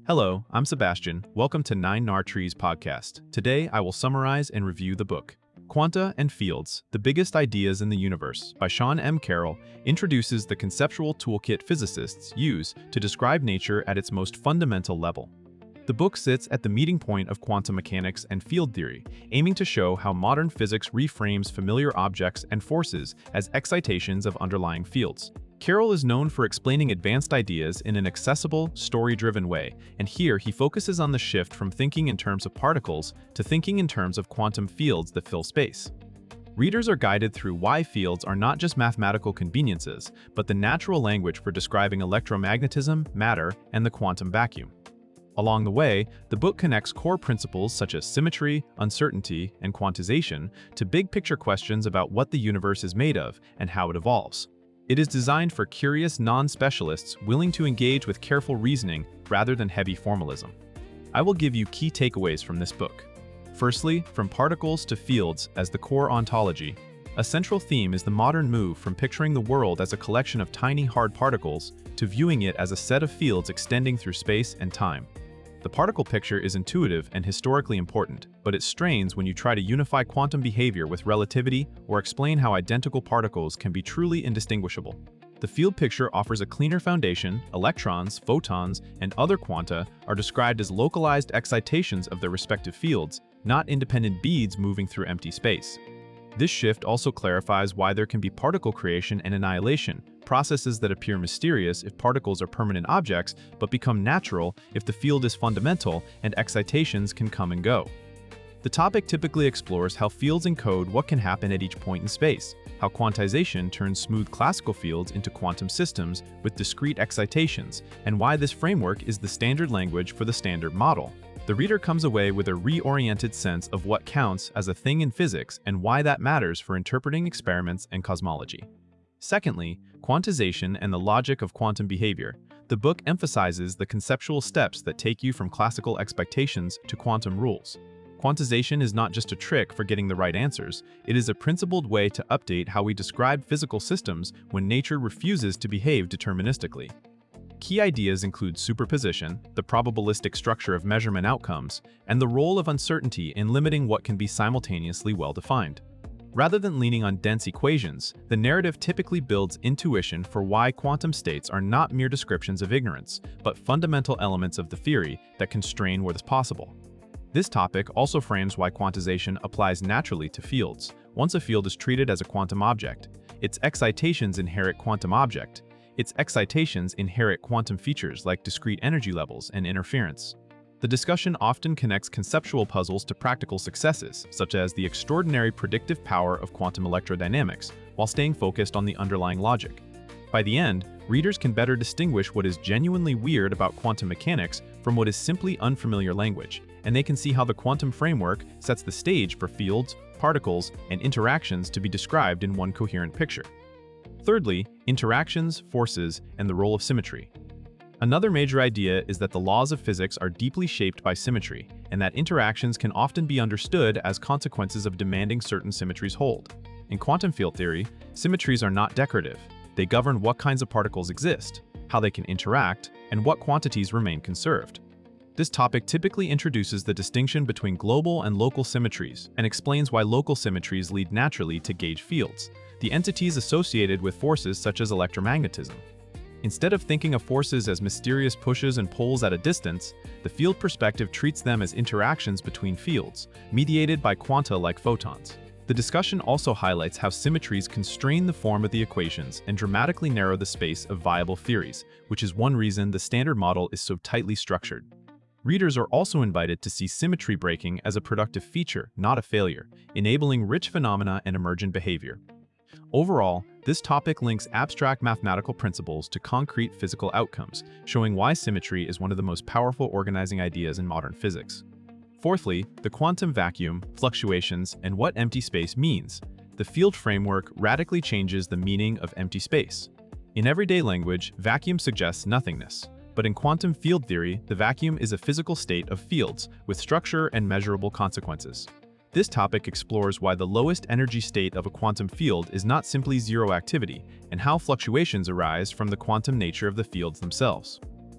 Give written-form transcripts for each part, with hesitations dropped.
Hello, I'm Sebastian. Welcome to 9nar-Trees podcast. Today, I will summarize and review the book. Quanta and Fields, The Biggest Ideas in the Universe by Sean M. Carroll introduces the conceptual toolkit physicists use to describe nature at its most fundamental level. The book sits at the meeting point of quantum mechanics and field theory, aiming to show how modern physics reframes familiar objects and forces as excitations of underlying fields. Carroll is known for explaining advanced ideas in an accessible, story-driven way, and here he focuses on the shift from thinking in terms of particles to thinking in terms of quantum fields that fill space. Readers are guided through why fields are not just mathematical conveniences, but the natural language for describing electromagnetism, matter, and the quantum vacuum. Along the way, the book connects core principles such as symmetry, uncertainty, and quantization to big-picture questions about what the universe is made of and how it evolves. It is designed for curious non-specialists willing to engage with careful reasoning rather than heavy formalism. I will give you key takeaways from this book. Firstly, from particles to fields as the core ontology, a central theme is the modern move from picturing the world as a collection of tiny hard particles to viewing it as a set of fields extending through space and time. The particle picture is intuitive and historically important, but it strains when you try to unify quantum behavior with relativity or explain how identical particles can be truly indistinguishable. The field picture offers a cleaner foundation. Electrons, photons, and other quanta are described as localized excitations of their respective fields, not independent beads moving through empty space. This shift also clarifies why there can be particle creation and annihilation, processes that appear mysterious if particles are permanent objects, but become natural if the field is fundamental and excitations can come and go. The topic typically explores how fields encode what can happen at each point in space, how quantization turns smooth classical fields into quantum systems with discrete excitations, and why this framework is the standard language for the standard model. The reader comes away with a reoriented sense of what counts as a thing in physics and why that matters for interpreting experiments and cosmology. Secondly, quantization and the logic of quantum behavior. The book emphasizes the conceptual steps that take you from classical expectations to quantum rules. Quantization is not just a trick for getting the right answers, it is a principled way to update how we describe physical systems when nature refuses to behave deterministically. Key ideas include superposition, the probabilistic structure of measurement outcomes, and the role of uncertainty in limiting what can be simultaneously well-defined. Rather than leaning on dense equations, the narrative typically builds intuition for why quantum states are not mere descriptions of ignorance, but fundamental elements of the theory that constrain what is possible. This topic also frames why quantization applies naturally to fields. Once a field is treated as a quantum object, its excitations inherit quantum object. Its excitations inherit quantum features like discrete energy levels and interference. The discussion often connects conceptual puzzles to practical successes, such as the extraordinary predictive power of quantum electrodynamics, while staying focused on the underlying logic. By the end, readers can better distinguish what is genuinely weird about quantum mechanics from what is simply unfamiliar language, and they can see how the quantum framework sets the stage for fields, particles, and interactions to be described in one coherent picture. Thirdly, interactions, forces, and the role of symmetry. Another major idea is that the laws of physics are deeply shaped by symmetry, and that interactions can often be understood as consequences of demanding certain symmetries hold. In quantum field theory, symmetries are not decorative. They govern what kinds of particles exist, how they can interact, and what quantities remain conserved. This topic typically introduces the distinction between global and local symmetries and explains why local symmetries lead naturally to gauge fields, the entities associated with forces such as electromagnetism. Instead of thinking of forces as mysterious pushes and pulls at a distance, the field perspective treats them as interactions between fields, mediated by quanta like photons. The discussion also highlights how symmetries constrain the form of the equations and dramatically narrow the space of viable theories, which is one reason the standard model is so tightly structured. Readers are also invited to see symmetry breaking as a productive feature, not a failure, enabling rich phenomena and emergent behavior. Overall, this topic links abstract mathematical principles to concrete physical outcomes, showing why symmetry is one of the most powerful organizing ideas in modern physics. Fourthly, the quantum vacuum, fluctuations, and what empty space means. The field framework radically changes the meaning of empty space. In everyday language, vacuum suggests nothingness. But in quantum field theory, the vacuum is a physical state of fields with structure and measurable consequences. This topic explores why the lowest energy state of a quantum field is not simply zero activity, and how fluctuations arise from the quantum nature of the fields themselves.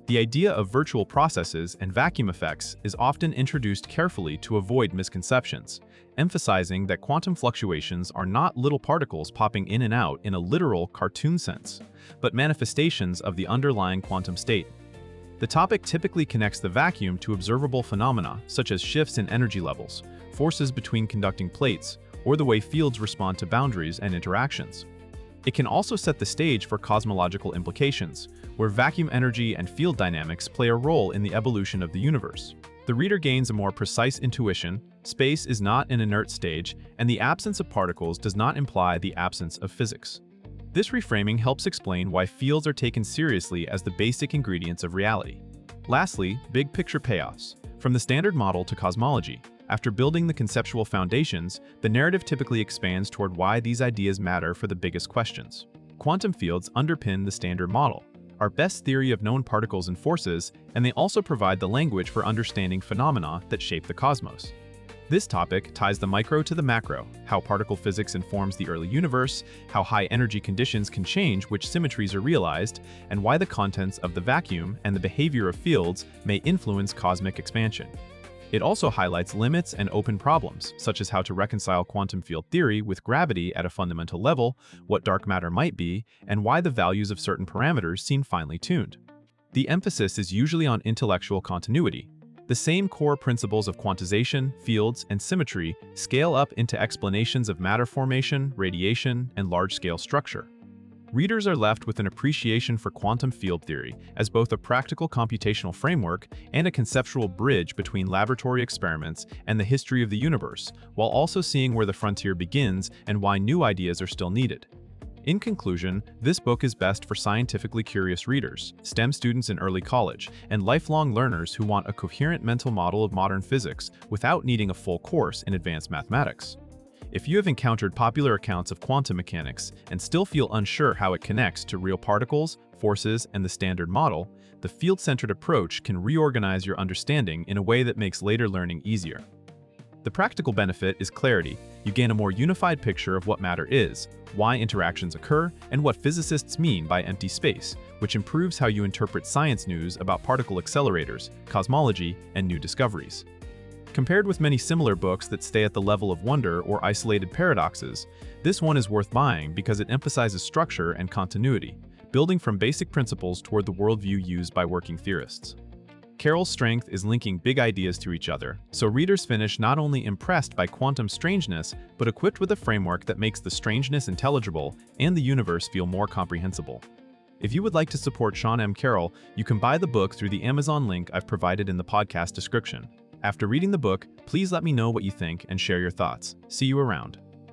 The idea of virtual processes and vacuum effects is often introduced carefully to avoid misconceptions, emphasizing that quantum fluctuations are not little particles popping in and out in a literal cartoon sense, but manifestations of the underlying quantum state. The topic typically connects the vacuum to observable phenomena such as shifts in energy levels, forces between conducting plates, or the way fields respond to boundaries and interactions. It can also set the stage for cosmological implications, where vacuum energy and field dynamics play a role in the evolution of the universe. The reader gains a more precise intuition, space is not an inert stage, and the absence of particles does not imply the absence of physics. This reframing helps explain why fields are taken seriously as the basic ingredients of reality. Lastly, big picture payoffs. From the standard model to cosmology, after building the conceptual foundations, the narrative typically expands toward why these ideas matter for the biggest questions. Quantum fields underpin the standard model, our best theory of known particles and forces, and they also provide the language for understanding phenomena that shape the cosmos. This topic ties the micro to the macro, how particle physics informs the early universe, how high energy conditions can change which symmetries are realized, and why the contents of the vacuum and the behavior of fields may influence cosmic expansion. It also highlights limits and open problems, such as how to reconcile quantum field theory with gravity at a fundamental level, what dark matter might be, and why the values of certain parameters seem finely tuned. The emphasis is usually on intellectual continuity. The same core principles of quantization, fields, and symmetry scale up into explanations of matter formation, radiation, and large-scale structure. Readers are left with an appreciation for quantum field theory as both a practical computational framework and a conceptual bridge between laboratory experiments and the history of the universe, while also seeing where the frontier begins and why new ideas are still needed. In conclusion, this book is best for scientifically curious readers, STEM students in early college, and lifelong learners who want a coherent mental model of modern physics without needing a full course in advanced mathematics. If you have encountered popular accounts of quantum mechanics and still feel unsure how it connects to real particles, forces, and the standard model, the field-centered approach can reorganize your understanding in a way that makes later learning easier. The practical benefit is clarity. You gain a more unified picture of what matter is, why interactions occur, and what physicists mean by empty space, which improves how you interpret science news about particle accelerators, cosmology, and new discoveries. Compared with many similar books that stay at the level of wonder or isolated paradoxes, this one is worth buying because it emphasizes structure and continuity, building from basic principles toward the worldview used by working theorists. Carroll's strength is linking big ideas to each other, so readers finish not only impressed by quantum strangeness, but equipped with a framework that makes the strangeness intelligible and the universe feel more comprehensible. If you would like to support Sean M. Carroll, you can buy the book through the Amazon link I've provided in the podcast description. After reading the book, please let me know what you think and share your thoughts. See you around.